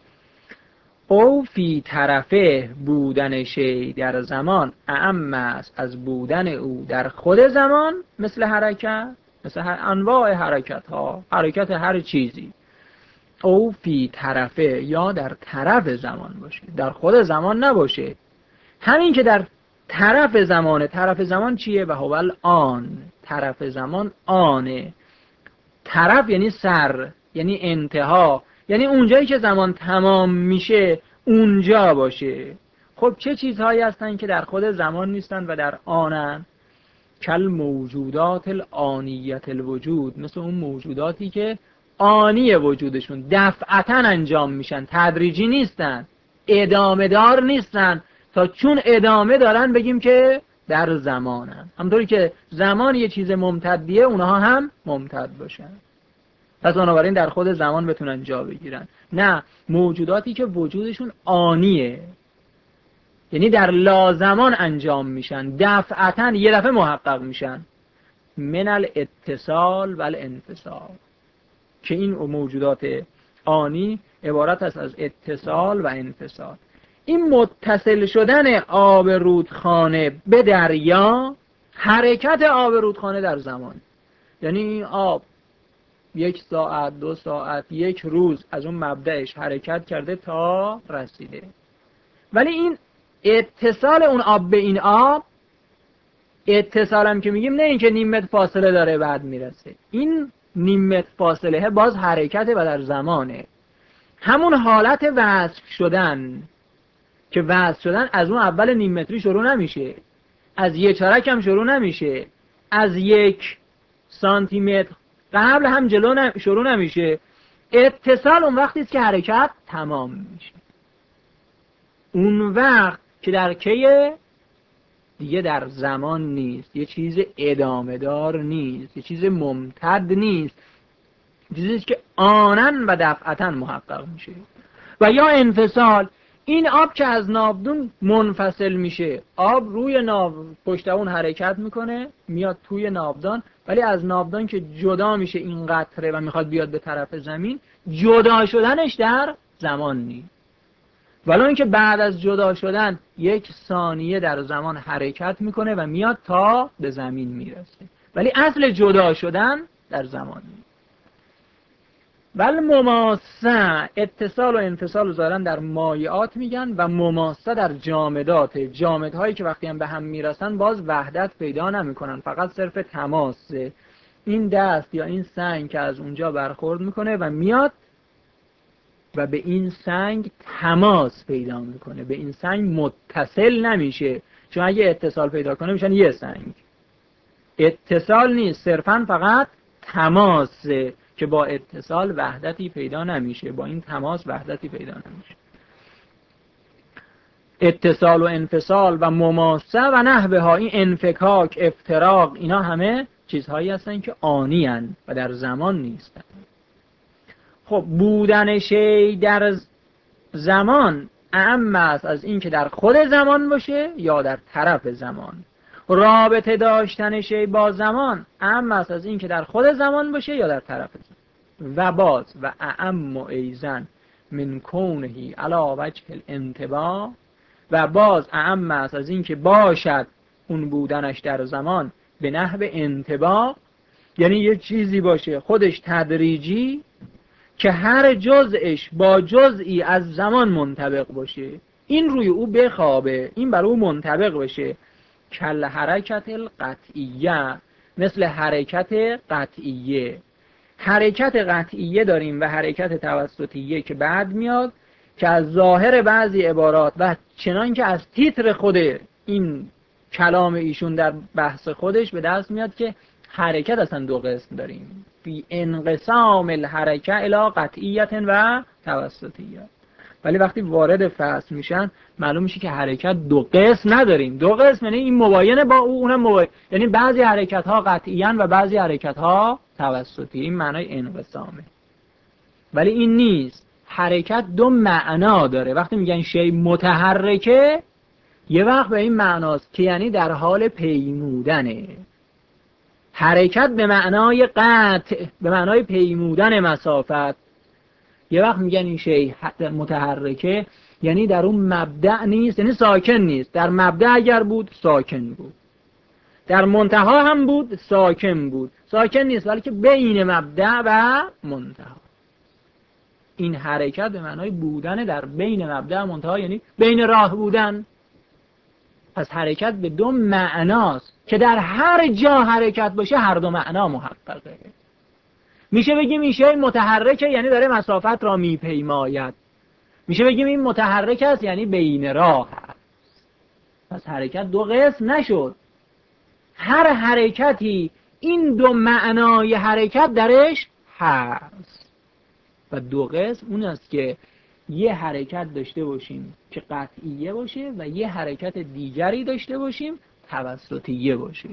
او فی طرفه بودن شی در زمان اعم است از بودن او در خود زمان، مثل حرکت، مثل انواع حرکت ها، حرکت هر چیزی. او فی طرفه یا در طرف زمان باشه، در خود زمان نباشه. همین که در طرف زمانه. طرف زمان چیه؟ و هو الآن. طرف زمان آنه. طرف یعنی سر، یعنی انتها، یعنی اونجایی که زمان تمام میشه اونجا باشه. خب چه چیزهایی هستن که در خود زمان نیستن و در آنن؟ کل موجودات الآنیت الوجود، مثل اون موجوداتی که آنی وجودشون دفعتا انجام میشن، تدریجی نیستن، ادامه دار نیستن تا چون ادامه دارن بگیم که در زمانن. همونطوری که زمان یه چیز ممتدیه اونها هم ممتد باشن، پس بنابراین در خود زمان بتونن جا بگیرن. نه، موجوداتی که وجودشون آنیه، یعنی در لازمان انجام میشن، دفعتا یه دفعه محقق میشن. من الاتصال و الانفصال، که این موجودات آنی عبارت است از اتصال و انفصال. این متصل شدن آب رودخانه به دریا، حرکت آب رودخانه در زمان، یعنی آب 1 ساعت، 2 ساعت، 1 روز از اون مبدأش حرکت کرده تا رسیده. ولی این اتصال اون آب به این آب، اتصال هم که میگیم نه اینکه نیم متر فاصله داره بعد میرسه، این نیم متر فاصله باز حرکته و در زمانه. همون حالت وصل شدن که وصل شدن از اون اول نیم متری شروع نمیشه، از 1 چارک هم شروع نمیشه، از 1 سانتی متر قبل هم جلو شروع نمیشه. اتصال اون وقتی است که حرکت تمام میشه. اون وقت که در کیه؟ دیگه در زمان نیست، یه چیز ادامه دار نیست، یه چیز ممتد نیست، چیزی که آنن و دفعتا محقق میشه. و یا انفصال، این آب که از ناودون منفصل میشه، آب روی ناو پشت اون حرکت میکنه میاد توی ناودان، ولی از ناودان که جدا میشه این قطره و میخواد بیاد به طرف زمین، جدا شدنش در زمان نیست. ولی اینکه بعد از جدا شدن 1 ثانیه در زمان حرکت میکنه و میاد تا به زمین میرسه، ولی اصل جدا شدن در زمان نیست. ولی مماسه، اتصال و انفصال ظاهراً در مایعات میگن و مماسه در جامدات. جامدهایی که وقتی هم به هم میرسن باز وحدت پیدا نمیکنن، فقط صرف تماسه. این دست یا این سنگ که از اونجا برخورد میکنه و میاد و به این سنگ تماس پیدا میکنه، به این سنگ متصل نمیشه، چون اگه اتصال پیدا کنه میشن یه سنگ. اتصال نیست، صرفاً فقط تماسه که با اتصال وحدتی پیدا نمیشه، با این تماس وحدتی پیدا نمیشه. اتصال و انفصال و مماسه و نحوه ها، این انفکاک، افتراق، اینا همه چیزهایی هستن که آنی هستند و در زمان نیستن. خب بودن شی در زمان اعم است از این که در خود زمان باشه یا در طرف زمان. رابطه داشتن شی با زمان اعم است از این که در خود زمان باشه یا در طرف زمان. و باز و اعم ایزن من کونه علی وجه الانتباه، و باز اعم است از این که باشد اون بودنش در زمان به نحو انتباه، یعنی یه چیزی باشه خودش تدریجی که هر جزءش با جزئی از زمان منطبق باشه، این روی او بخوابه، این بر او منطبق بشه. کل حرکت القطعیه، مثل حرکت قطعیه. حرکت قطعیه داریم و حرکت توسطیه که بعد میاد، که از ظاهر بعضی عبارات و چنان که از تیتر خود این کلام ایشون در بحث خودش به دست میاد که حرکت اصلا دو قسم داریم، فی انقسام الحرکه الی قطعیت و توسطیت. ولی وقتی وارد فصل میشن معلوم میشه که حرکت دو قسم نداریم. دو قسم یعنی این مباینه با اونم مباین، یعنی بعضی حرکت ها قطعیان و بعضی حرکت ها توسطی. این معنای انقسامه. ولی این نیست. حرکت دو معنا داره. وقتی میگن شی متحرکه یه وقت به این معناست که یعنی در حال پیمودنه. حرکت به معنای قطع، به معنای پیمودن مسافت. یه وقت میگن این شی متحرکه یعنی در اون مبدأ نیست، یعنی ساکن نیست. در مبدأ اگر بود ساکن بود، در منتها هم بود ساکن بود. ساکن نیست بلکه بین مبدأ و منتها. این حرکت به معنای بودن در بین مبدأ و منتها، یعنی بین راه بودن. پس حرکت به دو معناست که در هر جا حرکت باشه هر دو معنا محققه. میشه بگیم این شی متحرکه یعنی داره مسافت را میپیماید. میشه بگیم این متحرک است یعنی بین راه است. پس حرکت دو قسم نشد. هر حرکتی این دو معنای حرکت درش هست. و دو قسم اون است که یه حرکت داشته باشیم که قطعیه باشه و یه حرکت دیگری داشته باشیم توسطیه باشه.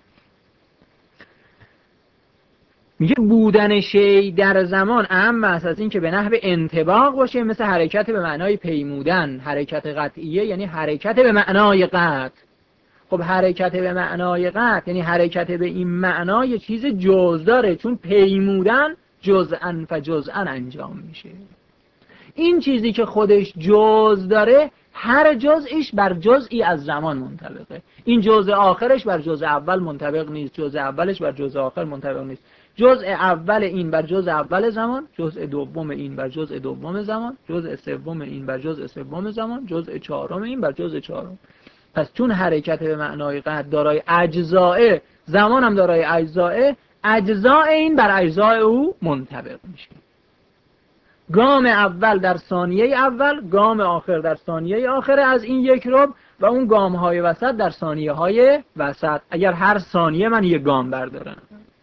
میگه بودن شی در زمان اهم است از این که به نحو انطباق باشه، مثل حرکت به معنای پیمودن. حرکت قطعیه یعنی حرکت به معنای قطع. خب حرکت به معنای قطع یعنی حرکت به این معنای چیز جز داره، چون پیمودن جزءا فجزءا انجام میشه. این چیزی که خودش جز داره هر جزئیش بر جزئی از زمان منطبقه. این جزء آخرش بر جزء اول منطبق نیست، جزء اولش بر جزء آخر منطبق نیست. جزء اول این بر جزء اول زمان، جزء دوم این بر جزء دوم زمان، جزء سوم این بر جزء سوم زمان، جزء چهارم این بر جزء چهارم. پس چون حرکت به معنای قطع دارای اجزاء، زمان هم دارای اجزاء، اجزاء این بر اجزاء او منطبق میشه. گام اول در ثانیه اول، گام آخر در ثانیه آخر از این یک ربع و اون گام های وسط در ثانیه های وسط. اگر هر ثانیه من یک گام بردارم.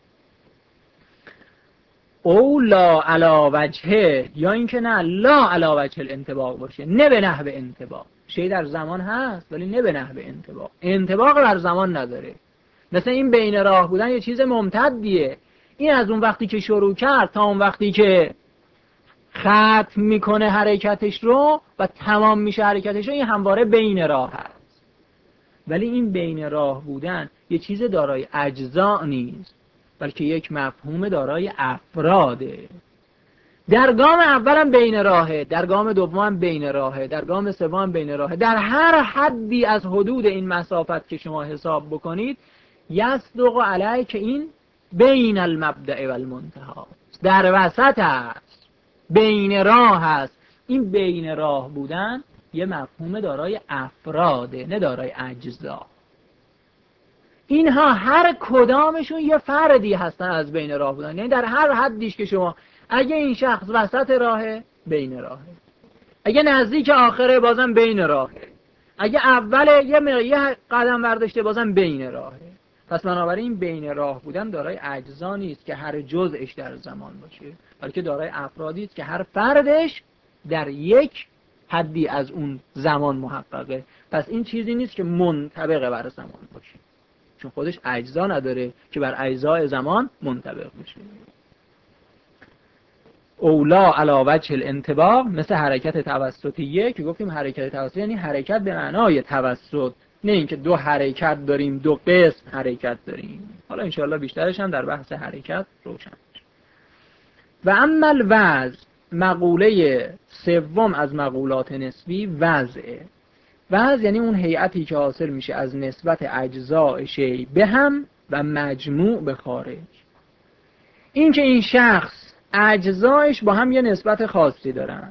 او لا علا وجهه، یا اینکه نه لا علا وجه الانطباق باشه، نه به نحو انطباق. شی در زمان هست ولی نه به نحو انطباق. انطباق در زمان نداره. مثلا این بین راه بودن یه چیز ممتدیه. این از اون وقتی که شروع کرد تا اون وقتی که ختم میکنه حرکتش رو و تمام میشه حرکتش رو، این همواره بین راه هست. ولی این بین راه بودن یه چیز دارای اجزا نیست بلکه یک مفهوم دارای افراده. در گام اولم بین راهه، در گام دومم بین راهه، در گام سوم بین راهه. در هر حدی از حدود این مسافت که شما حساب بکنید یصدق علیه که این بین المبدأ و المنتهی، در وسط هست، بین راه هست. این بین راه بودن یه مفهوم دارای افراده نه دارای اجزا. اینها هر کدامشون یه فردی هستن از بین راه بودن. یعنی در هر حدیش که شما، اگه این شخص وسط راهه بین راهه، اگه نزدیک آخره بازم بین راهه، اگه اوله یه قدم برداشته بازم بین راهه. پس بنابراین بین راه بودن دارای اجزا نیست که هر جزءش در زمان باشه، بلکه دارای افرادی است که هر فردش در یک حدی از اون زمان محققه. پس این چیزی نیست که منطبق بر زمان باشه، چون خودش اجزا نداره که بر اجزای زمان منطبق بشه. اولا علی وجه الانطباق، مثل حرکت توسطیه که گفتیم حرکت توسطی یعنی حرکت به معنای توسط، نه اینکه دو حرکت داریم، دو قسم حرکت داریم. حالا انشاءالله بیشترش هم در بحث حرکت روشن میشه. و اما الوضع، مقوله سوم از مقولات نسبی وضعه. وضع یعنی اون هیئتی که حاصل میشه از نسبت اجزاء شی به هم و مجموع به خارج. این که این شخص اجزایش با هم یه نسبت خاصی دارن،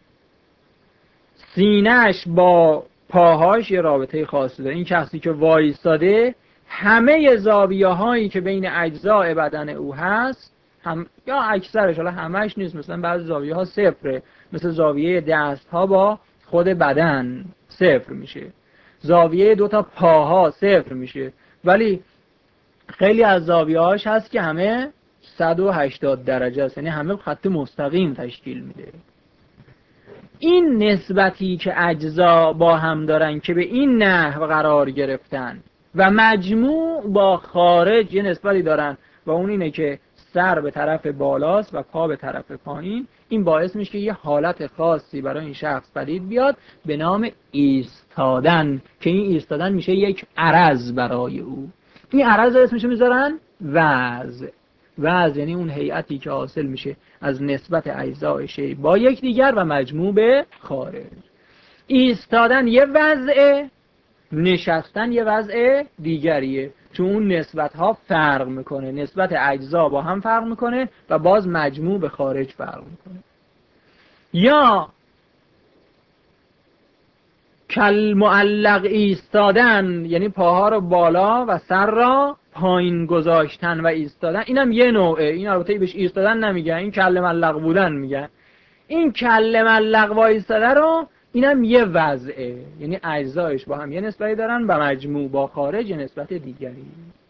سینه‌اش با پاهاش یه رابطه خاصی داره. این شخصی که وایستاده همه زاویه هایی که بین اجزاء بدن او هست هم، یا اکثرش، حالا همش نیست، مثلا بعضی زاویه ها صفره، مثل زاویه دست ها با خود بدن صفر میشه، زاویه دوتا پاها صفر میشه، ولی خیلی از زاویه‌هاش هست که همه 180 درجه است، یعنی همه خط مستقیم تشکیل میده. این نسبتی که اجزا با هم دارن که به این نحو قرار گرفتن و مجموع با خارج یه نسبتی دارن و اون اینه که سر به طرف بالاست و پا به طرف پایین، این باعث میشه که یه حالت خاصی برای این شخص پدید بیاد به نام ایستادن، که این ایستادن میشه یک عرض برای او. این عرض اسمشو میذارن وضع. وضع یعنی اون هیئتی که حاصل میشه از نسبت اجزای شی با یکدیگر و مجموع به خارج. ایستادن یه وضعه، نشستن یه وضع دیگریه، چون اون نسبت ها فرق میکنه، نسبت اجزا با هم فرق میکنه و باز مجموع به خارج فرق میکنه. یا کل معلق ایستادن، یعنی پاها رو بالا و سر را پایین گذاشتن و ایستادن، اینم یه نوعه. این البته بهش ایستادن نمیگن، این کل معلق بودن میگن. این کل معلق و ایستاده رو، اینم یه وضعه، یعنی اجزایش با هم یه نسبتی دارن و مجموع با خارج یه نسبت دیگری،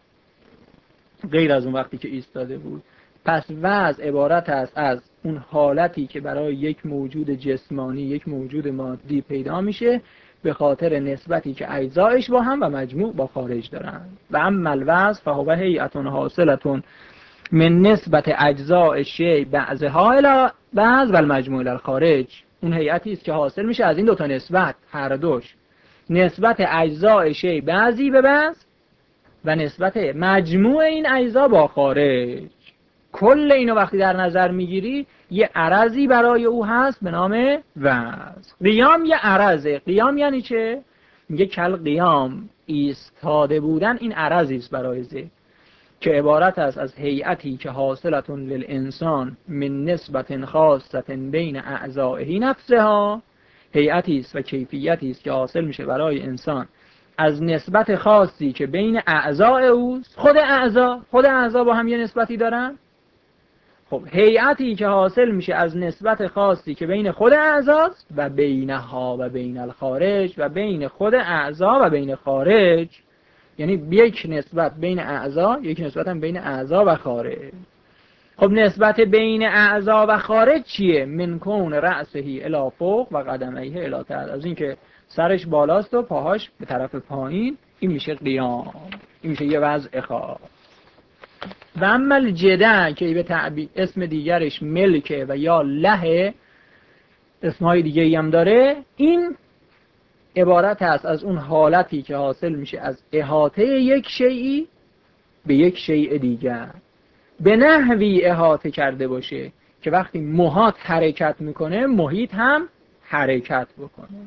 غیر از اون وقتی که ایستاده بود. پس وضع عبارت است از اون حالتی که برای یک موجود جسمانی، یک موجود مادی پیدا میشه به خاطر نسبتی که اجزایش با هم و مجموع با خارج دارن. و اما الوضع فهو هیئة حاصلة من نسبت اجزاء شیء بعضها الی بعض و المجموع الی الخارج. اون هیئتی است که حاصل میشه از این دوتا نسبت، هر دوش، نسبت اجزاء شیء بعضی به بعض و نسبت مجموع این اجزا با خارج. کل اینو وقتی در نظر میگیری یه عرضی برای او هست به نام وضع. قیام یه عرضه. قیام یعنی چه؟ میگه کل قیام، ایستاده بودن، این عرضی است برای ذهن که عبارت است از هیئتی که حاصلتون للانسان من نسبت خاصة بین اعضائه نفسها، هیئتی است و کیفیتی است که حاصل میشه برای انسان از نسبت خاصی که بین اعضاء اوست. خود اعضا با هم یه نسبتی دارن. خب هیئتی که حاصل میشه از نسبت خاصی که بین خود اعضاست و بینها و بین الخارج، و بین خود اعضا و بین خارج، یعنی یک نسبت بین اعضا، یک نسبت هم بین اعضا و خارج. خب نسبت بین اعضا و خارج چیه؟ من کون رأسه الی فوق و قدمیه الی تحت، از اینکه سرش بالاست و پاهاش به طرف پایین، این میشه قیام، این میشه یه وضع خاص. و اما الجده که به تعبیر اسم دیگرش ملکه و یا له، اسمهای دیگه ای هم داره، این عبارت است از اون حالتی که حاصل میشه از احاطه یک شیئی به یک شیء دیگر، به نحوی احاطه کرده باشه که وقتی محاط حرکت میکنه محیط هم حرکت بکنه.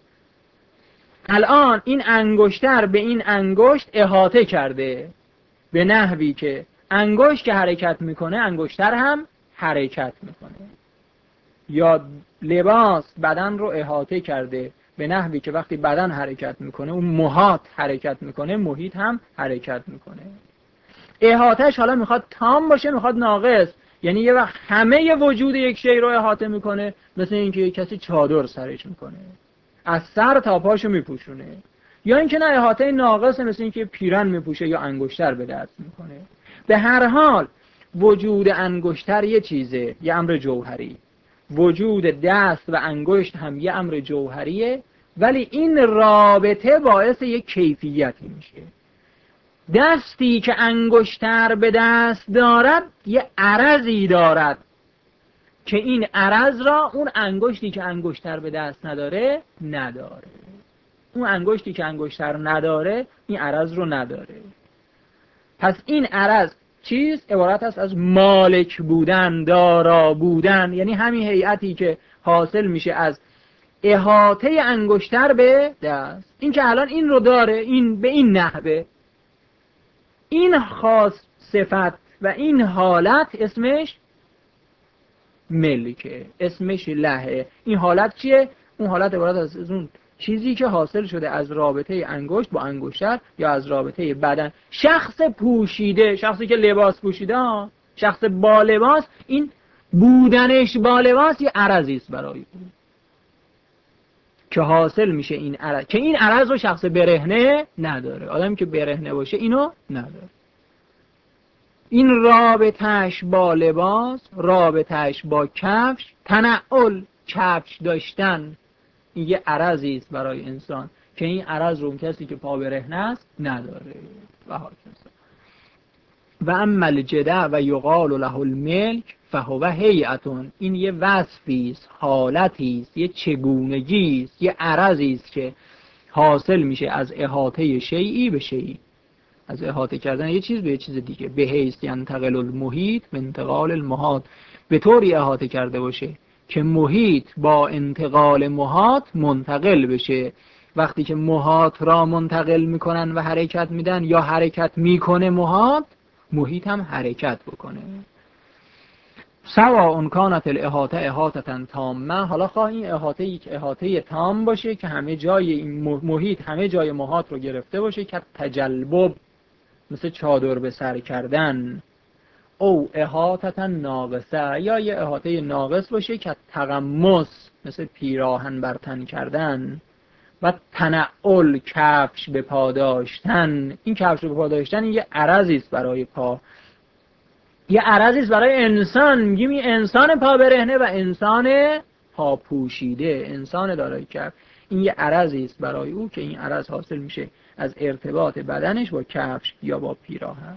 الان این انگشتر به این انگشت احاطه کرده به نحوی که انگشت که حرکت میکنه انگشتر هم حرکت میکنه. یا لباس بدن رو احاطه کرده به نحوی که وقتی بدن حرکت میکنه اون محاط حرکت میکنه، محیط هم حرکت میکنه. احاطهش حالا میخواد تام باشه میخواد ناقص، یعنی یه وقت همه وجود یک شی رو احاطه میکنه، مثل اینکه کسی چادر سرش میکنه از سر تا پاشو میپوشونه، یا اینکه نه احاطه ناقصه، مثل اینکه پیرن میپوشه یا انگشتر به دست میکنه. به هر حال وجود انگشتر یه چیزه، یه امر جوهری، وجود دست و انگشت هم یه امر جوهریه، ولی این رابطه باعث یک کیفیتی میشه. دستی که انگشتر به دست دارد یه عرضی دارد که این عرض را اون انگشتی که انگشتر به دست نداره نداره. اون انگشتی که انگشتر نداره این عرض رو نداره. پس این عرض چیز عبارت است از مالک بودن، دارا بودن، یعنی همین هیئتی که حاصل میشه از احاطه انگشتر به دست. این که الان این رو داره، این به این نحوه، این خاص صفت و این حالت اسمش ملکه، اسمش لهه. این حالت چیه؟ اون حالت عبارت است از اون چیزی که حاصل شده از رابطه انگشت با انگشتر یا از رابطه بدن. شخص پوشیده، شخصی که لباس پوشیده، شخص با لباس، این بودنش با لباس یه عرضی است برای اون که حاصل میشه این عرض، که این عرض رو شخص برهنه نداره. آدمی که برهنه باشه اینو نداره. این رابطهش با لباس، رابطهش با کفش، تنعل کفش داشتن، این یه عرضی است برای انسان که این عرض رو کسی که پا برهنه است نداره و هاکذا. و اما الجدع و یقال له الملک فهو هیئتون، این یه وصفی است، حالتی است، یه چگونگی است، یه عرضی است که حاصل میشه از احاطه شیئی به شیئی، از احاطه کردن یه چیز به یه چیز دیگه. به حیث ینتقل المحیط به انتقال المحاط، به طوری احاطه کرده باشه که محیط با انتقال محاط منتقل بشه. وقتی که محاط را منتقل میکنن و حرکت میدن یا حرکت میکنه محیط هم حرکت بکنه. سواء کانت الاحاطه احاطه تامه، حالا خواه این احاطه یک احاطه تام باشه که همه جای این محیط همه جای محاط رو گرفته باشه، که تجلبب مثل چادر به سر کردن، او احاطه ناقصه، یا یه احاطه ناقص باشه که تغمس مثل پیراهن بر تن کردن، و تنعل کفش به پا داشتن. این کفش به پا داشتن یه عرضی است برای پا، یه عرضی است برای انسان. میگیم این انسان پا برهنه و انسان پا پوشیده، انسان دارای کفش، این یه عرضی است برای او که این عرض حاصل میشه از ارتباط بدنش با کفش یا با پیراهن.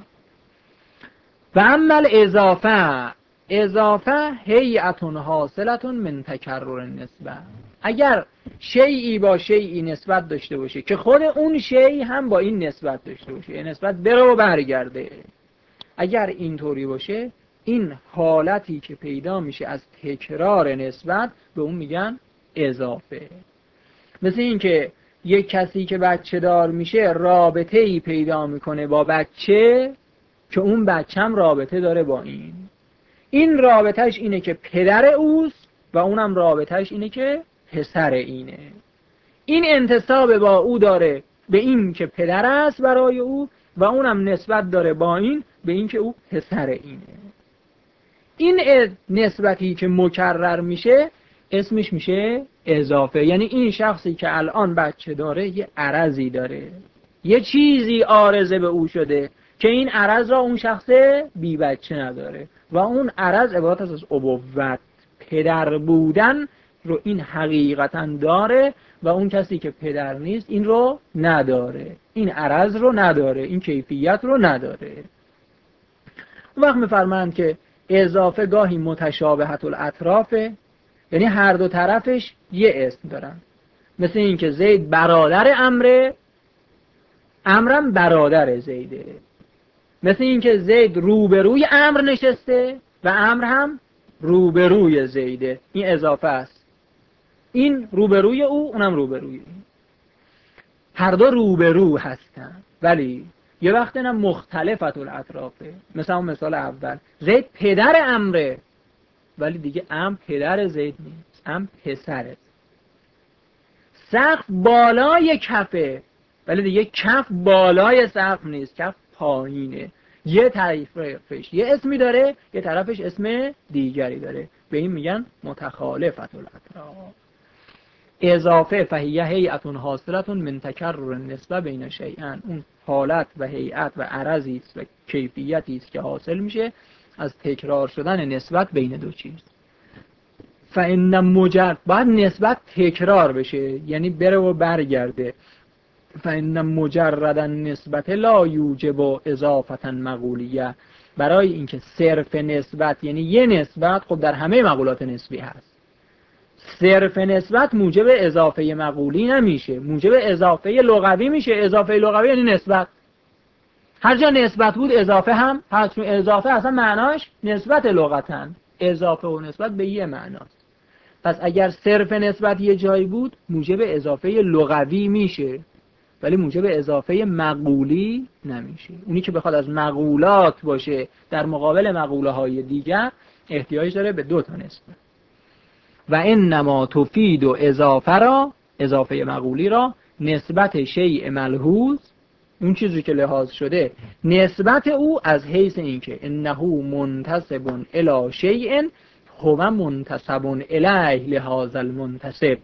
و اما اضافه، اضافه هیئتون حاصلتون من تکرر النسبه، اگر شیئی با شیئی نسبت داشته باشه که خود اون شیء هم با این نسبت داشته باشه، این نسبت بره و برگرده، اگر اینطوری باشه این حالتی که پیدا میشه از تکرار نسبت به اون میگن اضافه. مثل این که یک کسی که بچه دار میشه رابطه ای پیدا میکنه با بچه که اون بچه هم رابطه داره با این رابطهش اینه که پدر اوست و اونم رابطهش اینه که پسر اینه. این انتساب با او داره به این که پدر است برای او و اونم نسبت داره با این به این که او پسر اینه. این نسبتی که مکرر میشه اسمش میشه اضافه. یعنی این شخصی که الان بچه داره یه عرضی داره، یه چیزی عارضه به او شده که این عرض را اون شخص بی بچه نداره و اون عرض عبارت از ابوت، پدر بودن رو این حقیقتا داره و اون کسی که پدر نیست این رو نداره، این عرض رو نداره، این کیفیت رو نداره. وقت میفرمایند که اضافه گاهی متشابهت الاطرافه، یعنی هر دو طرفش یه اسم دارن، مثل این که زید برادر عمره، عمرم برادر زیده، مثل این که زید روبروی عمرو نشسته و عمرو هم روبروی زیده، این اضافه است. این روبروی او، اونم روبروی این، هر دو روبرو هستن ولی یه وقت اینم مختلفت الاطرافه. مثلا مثال اول، زید پدر عمره ولی دیگه عمرو پدر زید نیست، عمرو پسره. سقف بالای کفه ولی دیگه کف بالای سقف نیست، کف پایینه. یه طرفش یه اسمی داره، یه طرفش اسم دیگری داره، به این میگن متخالفت الاطراف. اضافه فهیه هیئتون حاصلتون من تکرر النسبه بین شیئین، اون حالت و هیئت و عرضی است و کیفیتی است که حاصل میشه از تکرار شدن نسبت بین دو چیز. فإن مجرد، باید نسبت تکرار بشه یعنی بره و برگرده. فإن مجرد النسبت لا یوجب اضافة مقولیه، برای اینکه صرف نسبت یعنی یه نسبت، خب در همه مقولات نسبی هست، صرف نسبت موجب اضافه مقولی نمیشه، موجب اضافه لغوی میشه. اضافه لغوی یعنی نسبت، هر جا نسبت بود اضافه هم هست. اضافه اصلا معناش نسبت لغتن، اضافه و نسبت به یه معناست. پس اگر صرف نسبت یه جایی بود موجب اضافه لغوی میشه ولی موجب اضافه مقولی نمیشه. اونی که بخواد از مقولات باشه در مقابل مقوله های دیگر احتیاج داره به دو تا نسبت. و انما تفید و اضافه را، اضافه مقولی را، نسبت شیء ملحوظ، اون چیزی که لحاظ شده نسبت او از حیث اینکه انه منتسب الی شیء هو منتسب الیه لهذا المنتسب،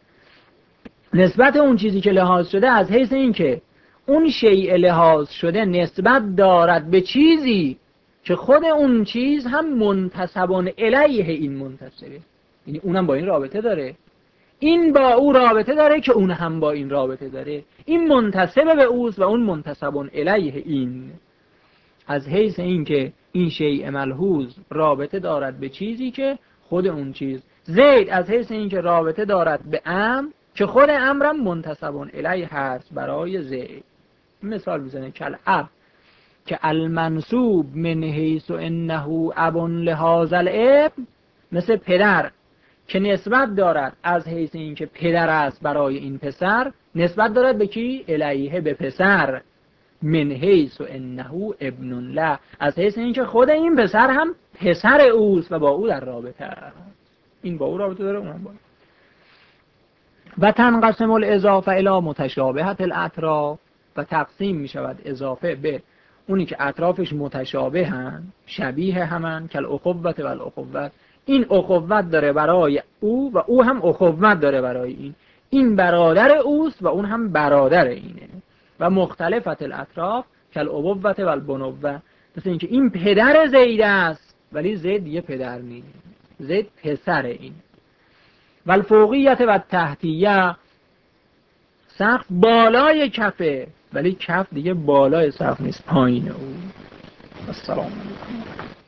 نسبت اون چیزی که لحاظ شده از حیث اینکه اون شیء لحاظ شده نسبت دارد به چیزی که خود اون چیز هم منتسبان الیه این منتسبه، یعنی اونم با این رابطه داره، این با او رابطه داره که اون هم با این رابطه داره، این منتسب به اوست و اون منتسبان الیه این، از حیث این که این شیء ملحوظ رابطه دارد به چیزی که خود اون چیز. زید از حیث این که رابطه دارد به امر که خود امرم منتسبان الیه هست برای زید. مثال بزنه کل اب که المنصوب من حیث انه اب لهذا الابن، مثل پدر که نسبت دارد از حیث این که پدر است برای این پسر، نسبت دارد به کی؟ الیه، به پسر. من حیث انه ابن له، از حیث این که خود این پسر هم پسر اوست و با او در رابطه است، این با او رابطه داره، اونم با او. و تنقسم الاضافه الی متشابهت الاطراف، و تقسیم می شود اضافه به اونی که اطرافش متشابه هن، شبیه همن، کل اخوت و الاخوت، این اخوت داره برای او و او هم اخوت داره برای این برادر اوست و اون هم برادر اینه. و مختلفت الاطراف کل ابوت و البنوه، مثل اینکه این پدر زید است ولی زید دیگه پدر نیست، زید پسر این. و الفوقیت و تحتیه، سقف بالای کفه ولی کف دیگه بالای سقف نیست، پایین او. السلام علیکم.